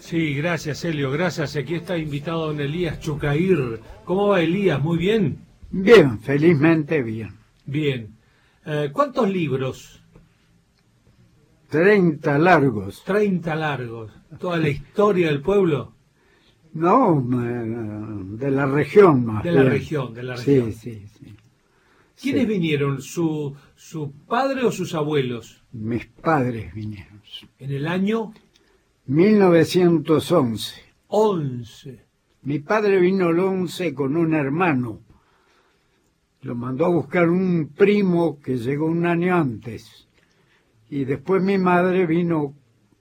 Sí, gracias, Helio, gracias. Aquí está invitado don Elías Chucair. ¿Cómo va, Elías? ¿Muy bien? Bien, felizmente bien. Bien. ¿Cuántos libros? 30 largos. 30 largos. ¿Toda la historia del pueblo? No, de la región más De la bien. región, de la región. Sí. ¿Quiénes Sí. vinieron? ¿Su padre o sus abuelos? Mis padres vinieron. En el año 1911. 11. Mi padre vino el 11 con un hermano. Lo mandó a buscar un primo que llegó un año antes. Y después mi madre vino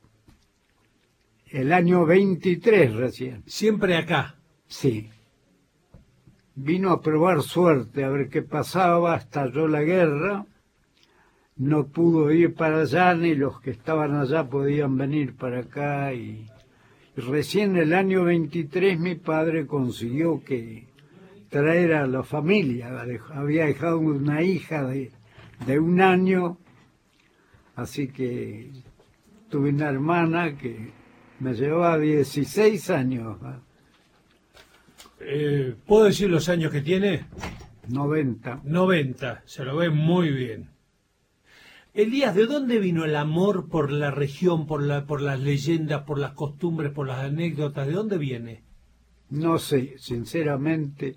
el año 23 recién. Siempre acá. Sí. Vino a probar suerte, a ver qué pasaba, estalló la guerra. No pudo ir para allá, ni los que estaban allá podían venir para acá. Y recién el año 23 mi padre consiguió traer a la familia. Había dejado una hija de un año, así que tuve una hermana que me llevaba 16 años. ¿Puedo decir los años que tiene? 90. 90. Se lo ve muy bien. Elías, ¿de dónde vino el amor por la región, por las leyendas, por las costumbres, por las anécdotas? ¿De dónde viene? No sé, sinceramente.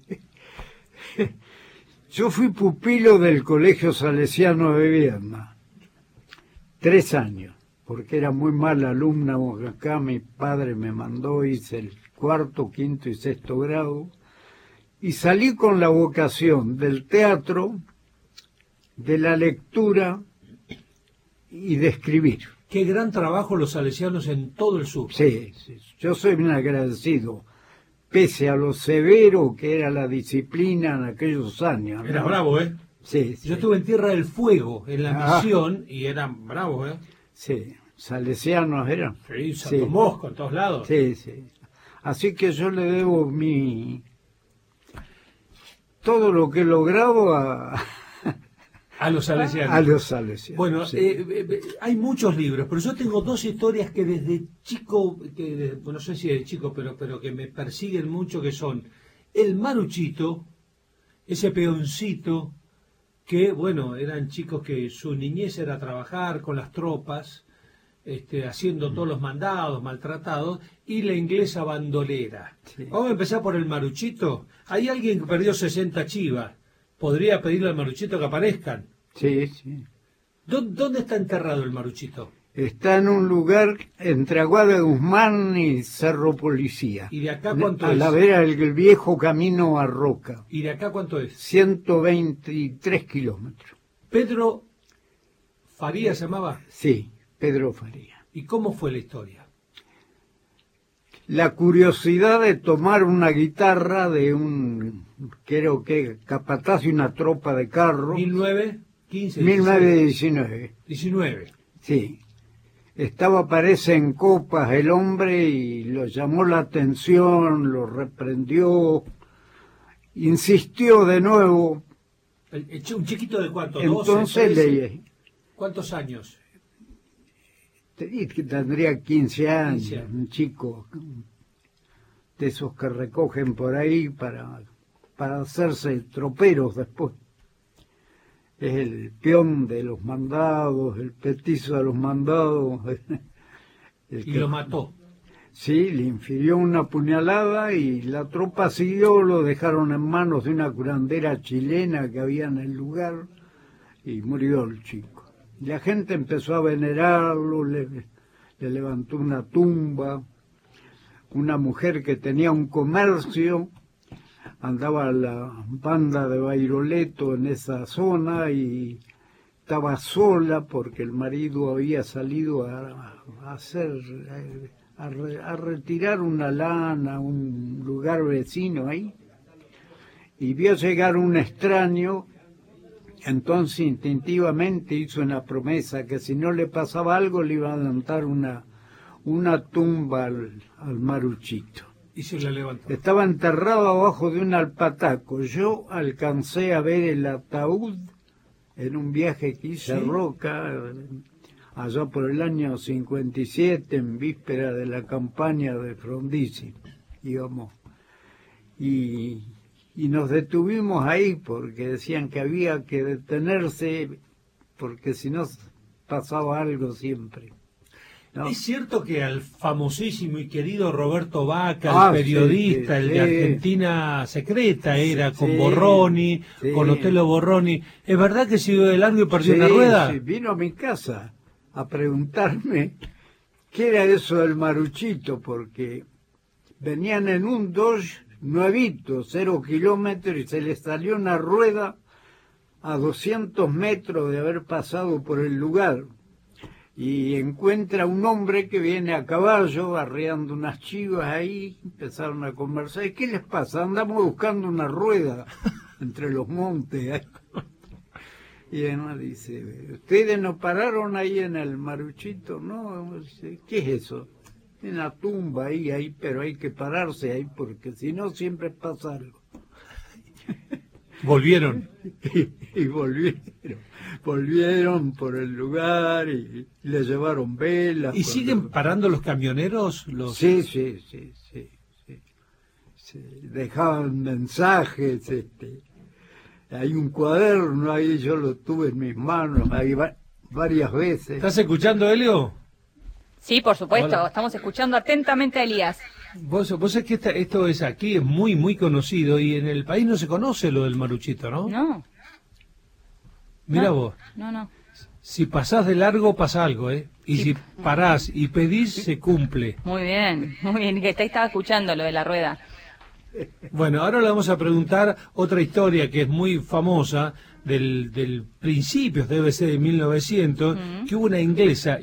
Yo fui pupilo del Colegio Salesiano de Viedma, 3 años, porque era muy mala alumna. Acá mi padre me mandó, hice el 4., 5. y 6. grado, y salí con la vocación del teatro, de la lectura y de escribir. Qué gran trabajo los salesianos en todo el sur. Sí, yo soy un agradecido, pese a lo severo que era la disciplina en aquellos años. Era ¿no? bravo, ¿eh? Sí. Yo estuve en Tierra del Fuego, en la misión, y eran bravos, ¿eh? Sí, salesianos eran. Sí, Santo Mosco, en todos lados. Sí. Así que yo le debo todo lo que he logrado A los salesianos. a los salesianos. Bueno, sí. hay muchos libros, pero yo tengo 2 historias que desde chico, no sé si de chico, pero que me persiguen mucho, que son el Maruchito, ese peoncito, que, bueno, eran chicos que su niñez era trabajar con las tropas, haciendo todos los mandados, maltratados, y la inglesa bandolera. Sí. Vamos a empezar por el Maruchito. Hay alguien que perdió 60 chivas. ¿Podría pedirle al Maruchito que aparezcan? Sí. ¿Dónde está enterrado el Maruchito? Está en un lugar entre Aguada de Guzmán y Cerro Policía. ¿Y de acá cuánto a es? la vera del viejo camino a Roca. ¿Y de acá cuánto es? 123 kilómetros. ¿Pedro Faría se llamaba? Sí, Pedro Faría. ¿Y cómo fue la historia? La curiosidad de tomar una guitarra de creo que capataz de una tropa de carro. 1915. 1919. 19. Sí. Estaba, parece, en copas el hombre y lo llamó la atención, lo reprendió, insistió de nuevo. ¿Un chiquito de cuánto? Entonces 12, ¿cuántos años? Que tendría 15 años, 15 años, un chico de esos que recogen por ahí para hacerse troperos después. Es el peón de los mandados, el petizo de los mandados. Y lo mató. Sí, le infirió una puñalada y la tropa siguió, lo dejaron en manos de una curandera chilena que había en el lugar y murió el chico. La gente empezó a venerarlo, le levantó una tumba. Una mujer que tenía un comercio, andaba la banda de Bairoleto en esa zona y estaba sola porque el marido había salido a retirar una lana a un lugar vecino ahí, y vio llegar un extraño. Entonces instintivamente hizo una promesa que si no le pasaba algo le iba a levantar una tumba al Maruchito. Y se la levantó. Estaba enterrado abajo de un alpataco. Yo alcancé a ver el ataúd en un viaje que hice a Roca, allá por el año 57, en víspera de la campaña de Frondizi, íbamos. Y nos detuvimos ahí porque decían que había que detenerse porque si no pasaba algo siempre. ¿No? Es cierto que al famosísimo y querido Roberto Vaca, el periodista, sí, el de Argentina Secreta, era con sí, Borroni, sí. con Otelo Borroni. ¿Es verdad que siguió de largo y perdió una rueda? Sí, vino a mi casa a preguntarme qué era eso del Maruchito, porque venían en un Dodge nuevito, 0 kilómetros, y se les salió una rueda a 200 metros de haber pasado por el lugar. Y encuentra un hombre que viene a caballo, arreando unas chivas ahí, empezaron a conversar. ¿Y qué les pasa? Andamos buscando una rueda entre los montes. Y además dice, ¿ustedes no pararon ahí en el Maruchito? No, ¿qué es eso? En la tumba ahí, pero hay que pararse ahí porque si no siempre pasa algo. Volvieron. Y volvieron por el lugar y le llevaron velas. ¿Y siguen parando los camioneros? Sí. Dejaban mensajes, hay un cuaderno ahí, yo lo tuve en mis manos ahí varias veces. ¿Estás escuchando, Helio? Sí, por supuesto, Hola. estamos escuchando atentamente a Elías. Vos sabés que esto es aquí, es muy, muy conocido, y en el país no se conoce lo del Maruchito, ¿no? No. Mira No, vos, No. si pasás de largo pasa algo, ¿eh? Y Sí. si parás y pedís, se cumple. Muy bien, que te estaba escuchando lo de la rueda. Bueno, ahora le vamos a preguntar otra historia que es muy famosa, del principios, debe ser de 1900, que hubo una inglesa,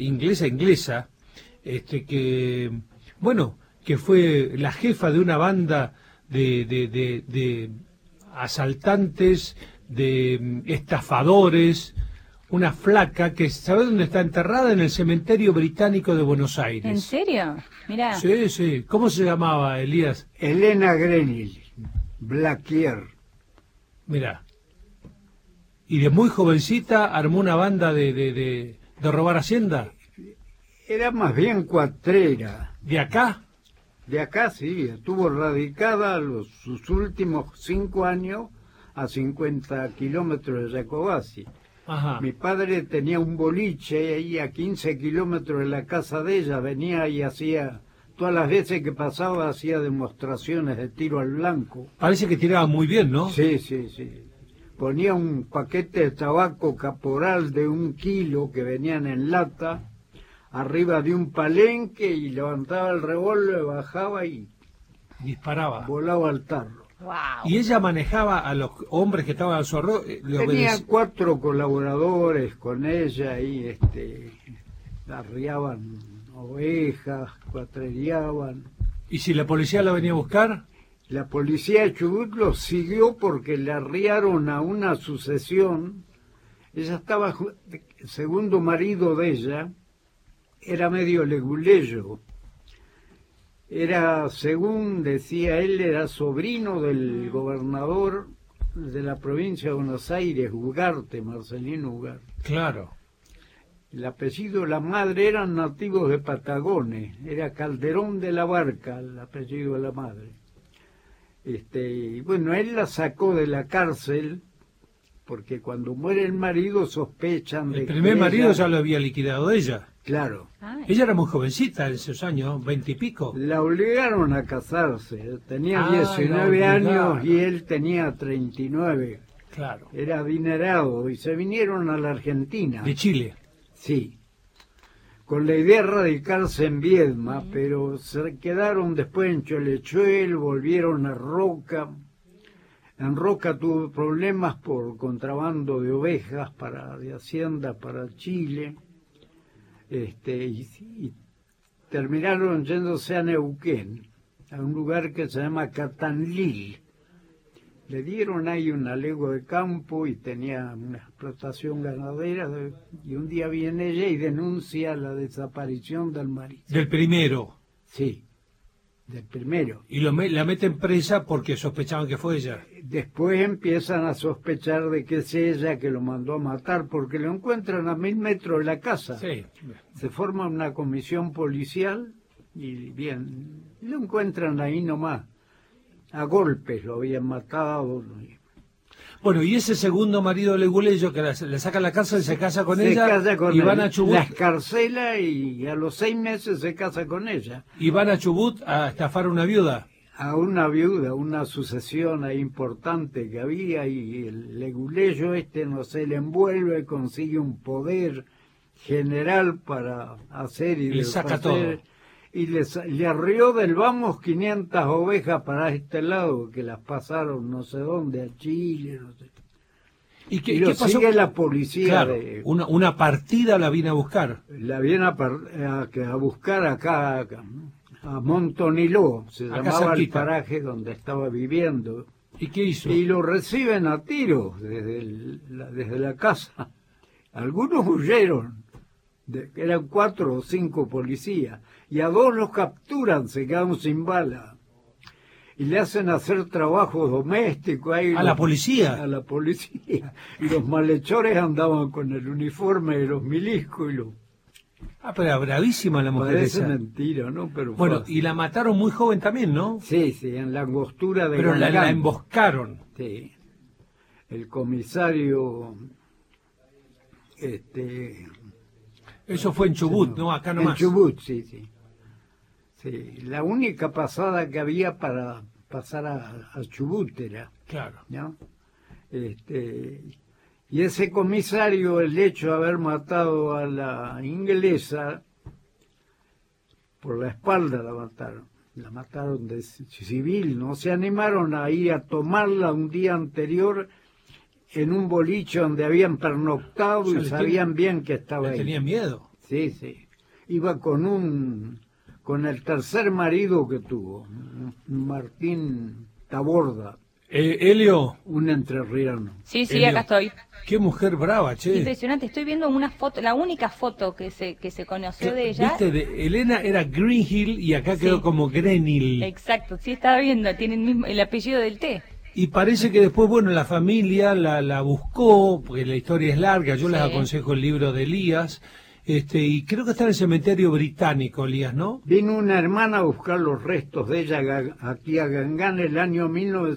que, bueno, que fue la jefa de una banda de asaltantes, de estafadores, una flaca que, ¿sabe dónde está enterrada? En el cementerio británico de Buenos Aires. ¿En serio? Mira. Sí. ¿Cómo se llamaba, Elías? Elena Grenill, Blaquier. Mira. Y de muy jovencita armó una banda de robar hacienda. Era más bien cuatrera. ¿De acá? De acá sí, estuvo radicada sus últimos 5 años a 50 kilómetros de Jacobasi. Ajá. Mi padre tenía un boliche ahí a 15 kilómetros de la casa de ella, venía y hacía, todas las veces que pasaba hacía demostraciones de tiro al blanco. Parece que tiraba muy bien, ¿no? Sí. Ponía un paquete de tabaco caporal de 1 kilo que venían en lata, arriba de un palenque y levantaba el revólver, bajaba y Disparaba. volaba al tarro. Wow. Y ella manejaba a los hombres que estaban a su alrededor. Tenía 4 colaboradores con ella y arriaban ovejas, cuatreriaban. ¿Y si la policía la venía a buscar? La policía de Chubut lo siguió porque le arriaron a una sucesión. Ella estaba, el segundo marido de ella, era medio leguleyo. Era, según decía él, era sobrino del gobernador de la provincia de Buenos Aires, Ugarte, Marcelino Ugarte. Claro. El apellido de la madre eran nativos de Patagones, era Calderón de la Barca, el apellido de la madre. Y bueno, él la sacó de la cárcel porque cuando muere el marido sospechan de El que primer marido ella- ya lo había liquidado ella. Claro. Ay. Ella era muy jovencita en esos años, 20 y pico. La obligaron a casarse, tenía Ah, 19 la años obligaron. y él tenía 39. Claro. Era adinerado y se vinieron a la Argentina. De Chile. Sí, con la idea de radicarse en Viedma, pero se quedaron después en Cholechuel, volvieron a Roca. En Roca tuvo problemas por contrabando de ovejas de Hacienda para Chile. Y terminaron yéndose a Neuquén, a un lugar que se llama Catanlil. Le dieron ahí una legua de campo y tenía una explotación ganadera, y un día viene ella y denuncia la desaparición del marido. Del primero. Sí. del primero. Y la meten presa porque sospechaban que fue ella. Después empiezan a sospechar de que es ella que lo mandó a matar, porque lo encuentran a 1000 metros de la casa. Sí. Se forma una comisión policial y bien, lo encuentran ahí nomás. A golpes lo habían matado. Bueno, y ese segundo marido de Leguleyo que le saca la cárcel, se casa con Se ella casa con y él, van a Chubut. la escarcela y a los 6 meses se casa con ella. Y van a Chubut a estafar a una viuda. A una viuda, una sucesión ahí importante que había, y el Leguleyo no se le envuelve, consigue un poder general para hacer y Le saca deshacer, todo. y le arrió del vamos 500 ovejas para este lado, que las pasaron no sé dónde, a Chile, no sé. ¿Y qué, Y lo qué pasó? sigue la policía. Claro, una partida la viene a buscar. La viene a buscar acá, a Montoniló, se Acá llamaba el cerquita. paraje donde estaba viviendo. ¿Y qué hizo? Y lo reciben a tiros desde la casa. Algunos huyeron, eran 4 o 5 policías, y a 2 los capturan, se quedan sin bala. Y le hacen hacer trabajos domésticos. Ahí ¿A la policía? A la policía. Y los malhechores andaban con el uniforme de los milicos y los... Ah, pero era bravísima la mujer Parece esa. mentira, ¿no? Pero Bueno, fue así. y la mataron muy joven también, ¿no? Sí, en la angostura de Pero la Gangán. emboscaron. Sí. El comisario... Eso fue en Chubut, ¿no? Acá nomás. En Chubut, sí. Sí, la única pasada que había para pasar a Chubut era, Claro. ¿no? Y ese comisario, el hecho de haber matado a la inglesa, por la espalda la mataron de civil, no se animaron a ir a tomarla un día anterior en un boliche donde habían pernoctado, O sea, y sabían bien que estaba Le ahí. tenían miedo. Sí. Iba con el tercer marido que tuvo, Martín Taborda, Helio, un entrerriano. Sí, Elio. acá estoy. qué mujer brava, che. Impresionante, estoy viendo una foto, la única foto que se conoció de ella. Viste, Elena era Greenhill y acá Sí. quedó como Grenhill. Exacto, sí estaba viendo, tiene el apellido del té. Y parece que después, bueno, la familia la buscó, porque la historia es larga, yo les Sí. aconsejo el libro de Elías, y creo que está en el cementerio británico, Elías, ¿no? Vino una hermana a buscar los restos de ella aquí a Gangán el año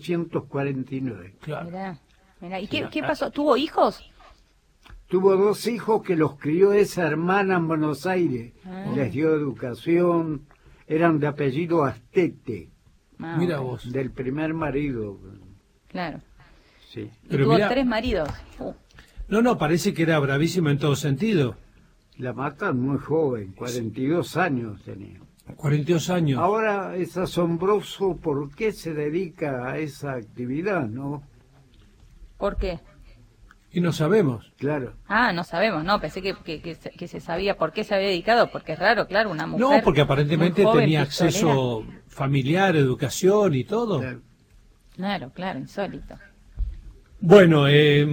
1949. Claro. Mirá. ¿Y qué pasó? ¿Tuvo hijos? Tuvo 2 hijos que los crió esa hermana en Buenos Aires. Les dio educación, eran de apellido Astete, Ah, Mira ok. vos. del primer marido. Claro. Sí. Y Pero tuvo mirá. 3 maridos. No, parece que era bravísima en todo sentido. La matan muy joven, 42 años tenía. 42 años. Ahora es asombroso por qué se dedica a esa actividad, ¿no? ¿Por qué? Y no sabemos. Claro. Ah, no sabemos, no, pensé que se sabía por qué se había dedicado, porque es raro, claro, una mujer. No, porque aparentemente muy joven, tenía pistolera. acceso familiar, educación y todo. Claro, insólito. Bueno,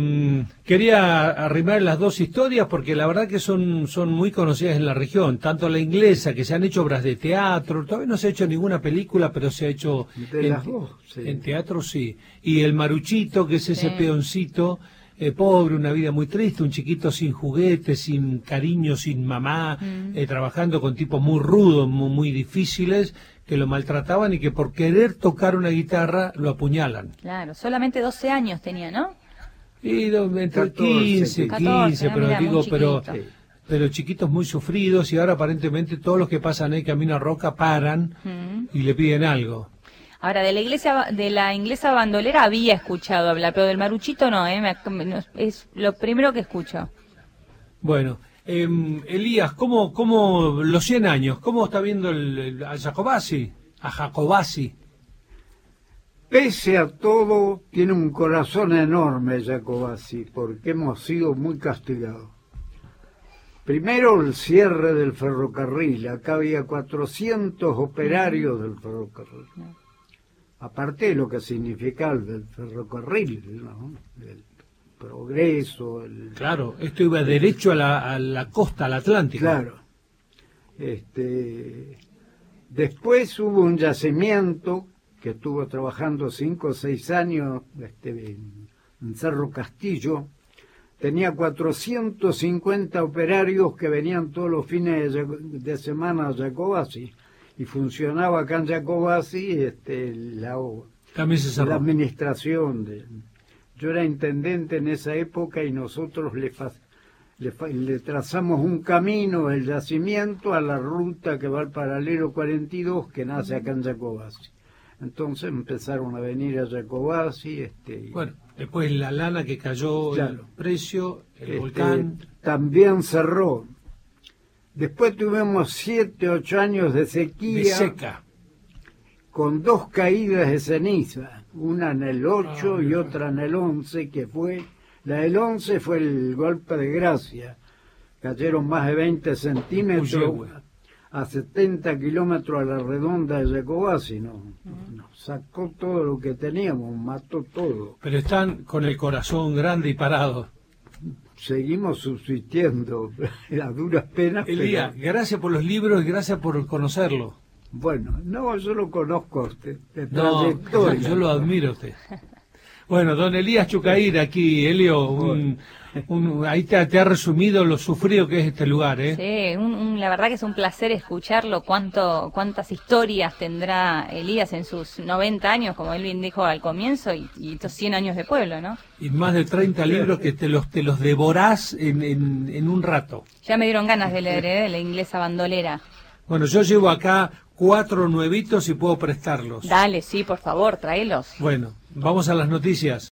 quería arrimar las 2 historias porque la verdad que son muy conocidas en la región, tanto la inglesa, que se han hecho obras de teatro, todavía no se ha hecho ninguna película, pero se ha hecho De las dos, sí. en teatro, sí. Y el Maruchito, que es ese Sí. peoncito, pobre, una vida muy triste, un chiquito sin juguetes, sin cariño, sin mamá, trabajando con tipos muy rudos, muy difíciles, que lo maltrataban y que por querer tocar una guitarra lo apuñalan. Claro, solamente 12 años tenía, ¿no? Y entre 14, 15, 14, pero mira, muy digo, chiquito. pero chiquitos muy sufridos, y ahora aparentemente todos los que pasan ahí camino a Roca paran y le piden algo. Ahora, de la inglesa bandolera había escuchado hablar, pero del Maruchito no, es lo primero que escucho. Bueno, Elías, ¿cómo los 100 años? ¿Cómo está viendo a Jacobasi? A Jacobasi. Pese a todo, tiene un corazón enorme Jacobasi, porque hemos sido muy castigados. Primero, el cierre del ferrocarril. Acá había 400 operarios del ferrocarril. Aparte de lo que significaba el ferrocarril, ¿no? El progreso, Claro, esto iba derecho a la costa, al Atlántico. Claro. Después hubo un yacimiento que estuvo trabajando 5 o 6 años en Cerro Castillo. Tenía 450 operarios que venían todos los fines de semana a Jacobasi, y funcionaba acá en Jacobasi También se cerró. la administración. Yo era intendente en esa época y nosotros le trazamos un camino, el yacimiento, a la ruta que va al paralelo 42 que nace acá en Jacobasi. Entonces empezaron a venir a Jacobasi. Bueno, después la lana que cayó, claro, el precio, el volcán. También cerró. Después tuvimos 7, 8 años de sequía. De seca. Con 2 caídas de ceniza, una en el 8 y otra en el 11, que fue... La del 11 fue el golpe de gracia. Cayeron más de 20 centímetros a 70 kilómetros a la redonda de Jacobasi. Nos sacó todo lo que teníamos, mató todo. Pero están con el corazón grande y parado. Seguimos subsistiendo a duras penas. Elías, gracias por los libros y gracias por conocerlo. Bueno, no, yo lo conozco a usted, de No, trayectoria. yo lo admiro a usted. Bueno, don Elías Chucair, aquí, Elio, ahí te ha resumido lo sufrido que es este lugar, ¿eh? Sí, la verdad que es un placer escucharlo, cuántas historias tendrá Elías en sus 90 años, como él bien dijo al comienzo, y estos 100 años de pueblo, ¿no? Y más de 30 libros que te los devorás en un rato. Ya me dieron ganas de leer, de la inglesa bandolera. Bueno, yo llevo acá 4 nuevitos y puedo prestarlos. Dale, sí, por favor, tráelos. Bueno, vamos a las noticias.